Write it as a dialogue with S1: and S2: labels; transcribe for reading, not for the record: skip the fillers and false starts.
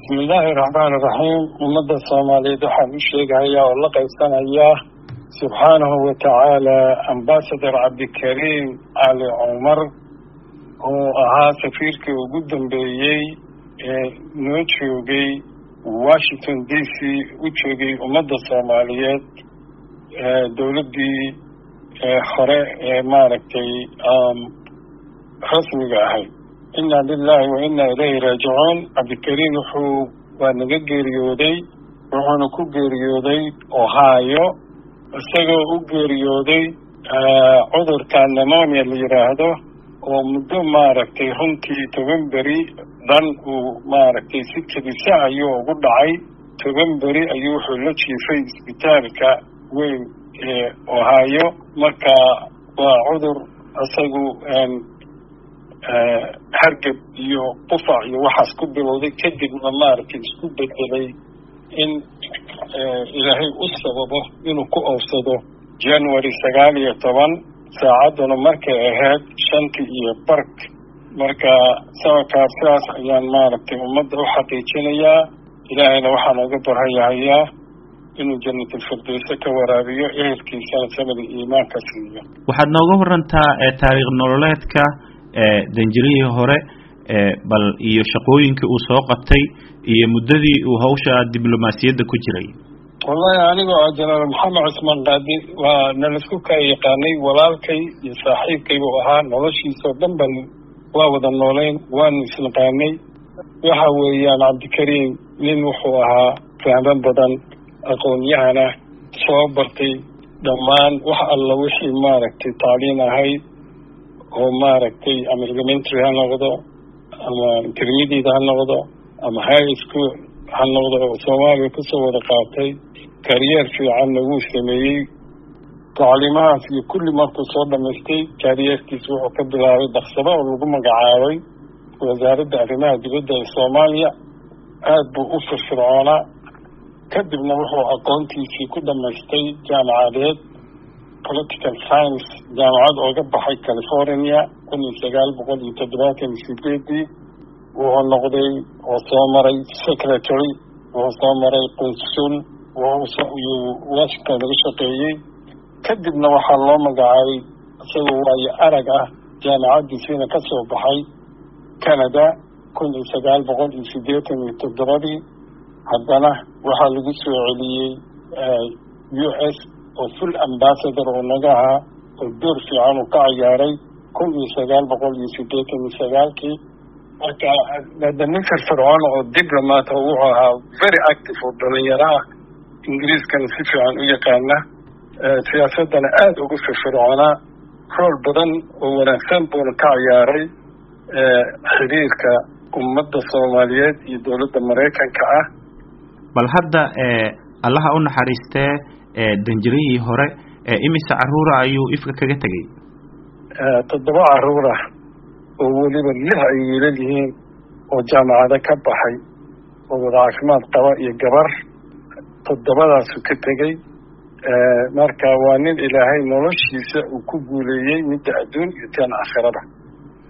S1: بسم الله الرحمن الرحيم ومدى الصومالي دوحة الشيخ هيا والله قيسان هيا سبحانه وتعالى أمباسدر عبد الكريم علي عمر وأها سفيرك وقدم بيي نوتشوغي واشنطن دي سي وتشوغي ومدى الصوماليات دولدي خراء ماركتي رسمي هاي إنا لله وإنا إليه راجعون عبد الكريم وحو ونقر يودي وحو نكوغر يودي أوهايو استغو أقر يودي عذر كان نمونيا اللي يراهدو ومدو ماركتي هنتي تغنبري ضل وماركتي سكة ساعة يو قدعي تغنبري أيوحو لتشي في سبتالك وين أوهايو مكا وعذر استغو hargab iyo qufac iyo waxaas ku bilowday kadibna maaragtay isku bedelay in ilaahay u sababo inuu ku awsado January 19 saacaduna markay ahayd 5:15 marka sababkaas ayaan maaragtay ummadda u xaqiijinayaa ilaahayna waxaan uga barhayaa inuu jannatul firdaws ka waraabiyo ehelkiisa samada iimaanka siiyo.
S2: waxaad nooga warantaa taariikh nololeedka danjirihii hore bal iyo shaqooyinkii uu soo qabtay iyo muddadii uu hawsha diblomaasiyadda ku jiray.
S1: wallahi aniga General Maxamed Usman Qaadi waa nalasku ka yaqaanay walaalkay iyo saaxiibkay uu ahaa noloshiisa dhan bal waa wada nooleen waan isnaqaanay waxa weeyaan Cabdikariim nin wuxuu ahaa fahman badan aqoon-yahana soo bartay dhammaan wax alla wixii maaragtay taaliin ahayd oo maaragtay ama elementary ha noqdo ama intermediate ha noqdo ama high school ha noqdo oo Soomaaliya ku soo wada qaatay career fiican uu sameeyay taalimahaas iyo kulli markuu soo dhameystay careerkiisa wuxuu ka bilaabay dhaqsada oo lagu magacaabay wasaaradda arrimaha dibadda ee Soomaaliya aad buu u firfircoonaa kadibna wuxuu aqoontiisii ku dhameystay jaamacadeed political science jaamacad ooga baxay California 1978 wuxuu noqday oo soo maray secretary wuxuu soo maray consul wuxuu Washington laga shaqeeyay kadibna waxaa loo magacaabay isagoo waayo arag ah jaamacadiisina ka soo baxay Canada 1987 haddana waxaa lagu soo celiyay US oo full ambassador oo naga ahaa oo door fiican uu ka ciyaaray 1989 marka nin firfircoon oo diplomat oo wuxuu ahaa very active oo dhalinyaro ah ingiriiskana si fiican u yaqaana siyaasadana aad ugu firfircoonaa rol badan oo wanaagsan buuna ka ciyaaray xiriirka ummadda Soomaaliyeed iyo dowladda Mareykanka ah
S2: bal hadda allaha u naxariistee danjirihii hore imise caruura ayuu ifka kaga tagay
S1: 7 caruur ah oo waliba 6 ay wiilal yihiin oo jaamacada ka baxay oo wada caafimaad qaba iyo gabar 7daas ka tagay marka waa nin ilaahay noloshiisa uu ku guuleeyay mid adduun iyo tan aakhirada